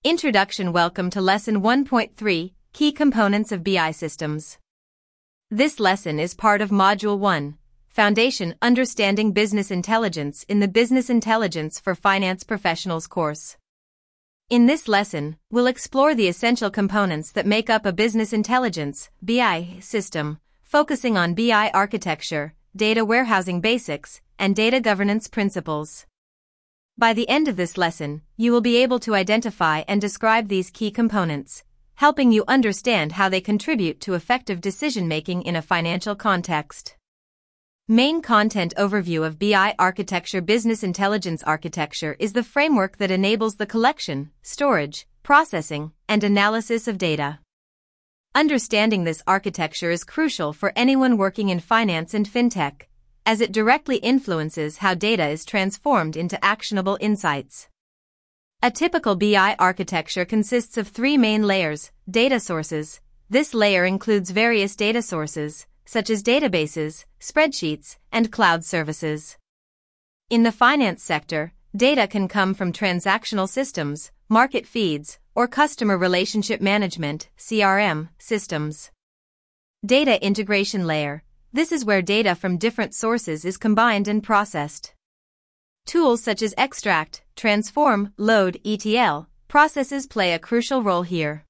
Introduction. Welcome to Lesson 1.3, Key Components of BI Systems. This lesson is part of Module 1, Foundation Understanding Business Intelligence in the Business Intelligence for Finance Professionals course. In this lesson, we'll explore the essential components that make up a business intelligence (BI) system, focusing on BI architecture, data warehousing basics, and data governance principles. By the end of this lesson, you will be able to identify and describe these key components, helping you understand how they contribute to effective decision-making in a financial context. Main content overview of BI architecture. Business intelligence architecture is the framework that enables the collection, storage, processing, and analysis of data. Understanding this architecture is crucial for anyone working in finance and fintech, as it directly influences how data is transformed into actionable insights. A typical BI architecture consists of three main layers: data sources. This layer includes various data sources, such as databases, spreadsheets, and cloud services. In the finance sector, data can come from transactional systems, market feeds, or customer relationship management (CRM) systems. Data integration layer. This is where data from different sources is combined and processed. Tools such as extract, transform, load, ETL processes play a crucial role here.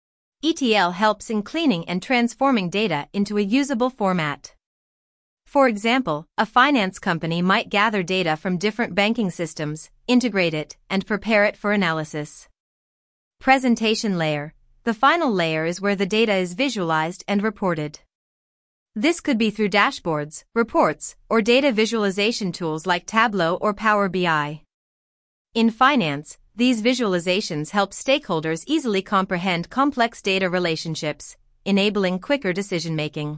ETL helps in cleaning and transforming data into a usable format. For example, a finance company might gather data from different banking systems, integrate it, and prepare it for analysis. Presentation layer. The final layer is where the data is visualized and reported. This could be through dashboards, reports, or data visualization tools like Tableau or Power BI. In finance, these visualizations help stakeholders easily comprehend complex data relationships, enabling quicker decision-making.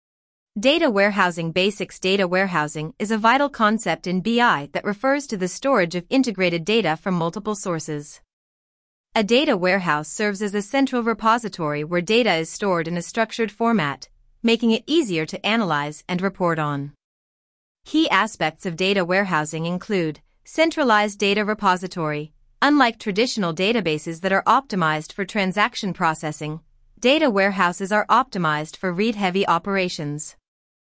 Data warehousing basics. Data warehousing is a vital concept in BI that refers to the storage of integrated data from multiple sources. A data warehouse serves as a central repository where data is stored in a structured format, making it easier to analyze and report on. Key aspects of data warehousing include centralized data repository. Unlike traditional databases that are optimized for transaction processing, data warehouses are optimized for read-heavy operations.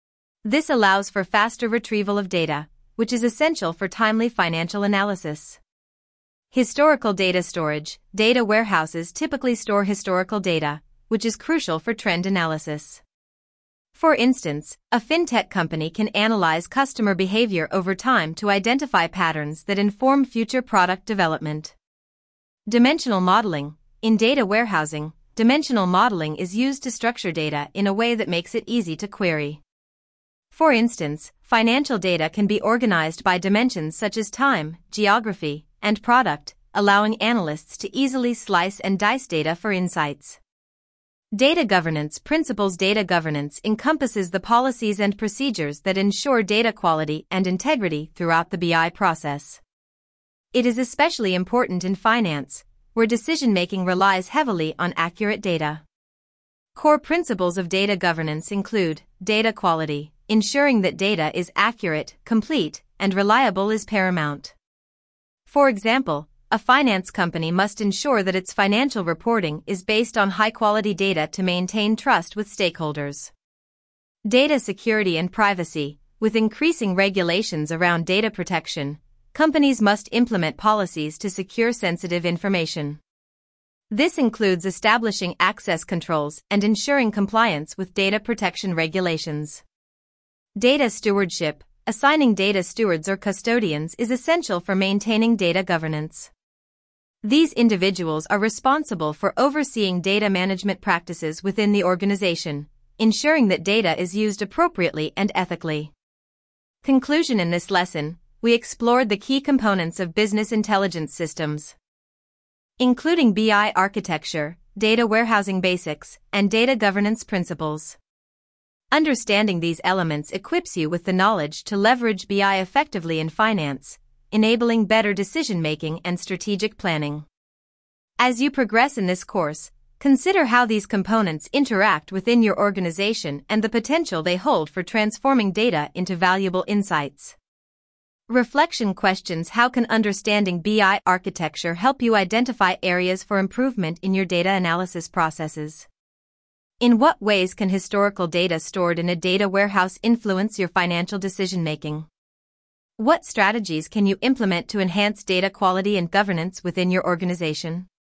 This allows for faster retrieval of data, which is essential for timely financial analysis. Historical data storage. Data warehouses typically store historical data, which is crucial for trend analysis. For instance, a fintech company can analyze customer behavior over time to identify patterns that inform future product development. Dimensional modeling. In data warehousing, dimensional modeling is used to structure data in a way that makes it easy to query. For instance, financial data can be organized by dimensions such as time, geography, and product, allowing analysts to easily slice and dice data for insights. Data governance principles. Data governance encompasses the policies and procedures that ensure data quality and integrity throughout the BI process. It is especially important in finance, where decision-making relies heavily on accurate data. Core principles of data governance include data quality. Ensuring that data is accurate, complete, and reliable is paramount. For example, a finance company must ensure that its financial reporting is based on high-quality data to maintain trust with stakeholders. Data security and privacy. With increasing regulations around data protection, companies must implement policies to secure sensitive information. This includes establishing access controls and ensuring compliance with data protection regulations. Data stewardship. Assigning data stewards or custodians is essential for maintaining data governance. These individuals are responsible for overseeing data management practices within the organization, ensuring that data is used appropriately and ethically. Conclusion. In this lesson, we explored the key components of business intelligence systems, including BI architecture, data warehousing basics, and data governance principles. Understanding these elements equips you with the knowledge to leverage BI effectively in finance, enabling better decision-making and strategic planning. As you progress in this course, consider how these components interact within your organization and the potential they hold for transforming data into valuable insights. Reflection questions: how can understanding BI architecture help you identify areas for improvement in your data analysis processes? In what ways can historical data stored in a data warehouse influence your financial decision-making? What strategies can you implement to enhance data quality and governance within your organization?